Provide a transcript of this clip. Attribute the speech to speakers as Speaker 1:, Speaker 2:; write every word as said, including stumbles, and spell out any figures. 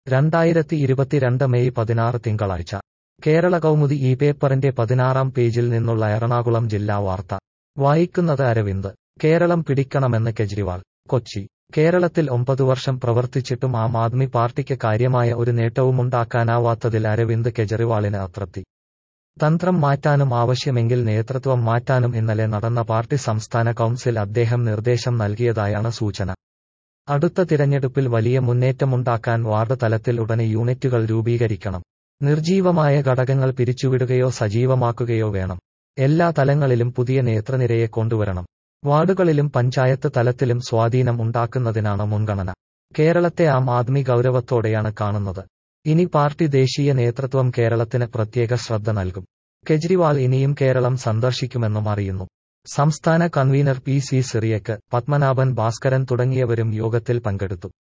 Speaker 1: രണ്ടായിരത്തി ഇരുപത്തിരണ്ട് മെയ് പതിനാറ് തിങ്കളാഴ്ച കേരള കൗമുദി ഈ പേപ്പറിന്റെ പതിനാറാം പേജിൽ നിന്നുള്ള എറണാകുളം ജില്ലാ വാർത്ത വായിക്കുന്നത് അരവിന്ദ്. കേരളം പിടിക്കണമെന്ന് കെജ്രിവാൾ. കൊച്ചി. കേരളത്തിൽ ഒമ്പതു വർഷം പ്രവർത്തിച്ചിട്ടും ആം ആദ്മി പാർട്ടിക്ക് കാര്യമായ ഒരു നേട്ടവുമുണ്ടാക്കാനാവാത്തതിൽ അരവിന്ദ് കെജ്രിവാളിന് അതൃപ്തി. തന്ത്രം മാറ്റാനും ആവശ്യമെങ്കിൽ നേതൃത്വം മാറ്റാനും ഇന്നലെ നടന്ന പാർട്ടി സംസ്ഥാന കൗൺസിൽ അദ്ദേഹം നിർദ്ദേശം നൽകിയതായാണ് സൂചന. അടുത്ത തിരഞ്ഞെടുപ്പിൽ വലിയ മുന്നേറ്റമുണ്ടാക്കാൻ വാർഡ് തലത്തിൽ ഉടനെ യൂണിറ്റുകൾ രൂപീകരിക്കണം. നിർജീവമായ ഘടകങ്ങൾ പിരിച്ചുവിടുകയോ സജീവമാക്കുകയോ വേണം. എല്ലാ തലങ്ങളിലും പുതിയ നേതൃനിരയെ കൊണ്ടുവരണം. വാർഡുകളിലും പഞ്ചായത്ത് തലത്തിലും സ്വാധീനം ഉണ്ടാക്കുന്നതിനാണ് മുൻഗണന. കേരളത്തെ ആം ആദ്മി ഗൗരവത്തോടെയാണ് കാണുന്നത്. ഇനി പാർട്ടി ദേശീയ നേതൃത്വം കേരളത്തിന് പ്രത്യേക ശ്രദ്ധ നൽകും. കെജ്രിവാൾ ഇനിയും കേരളം സന്ദർശിക്കുമെന്നും അറിയുന്നു. സംസ്ഥാന convener P C Cyriac, Padmanabhan Bhaskaran തുടങ്ങിയവരും യോഗത്തിൽ പങ്കെടുത്തു.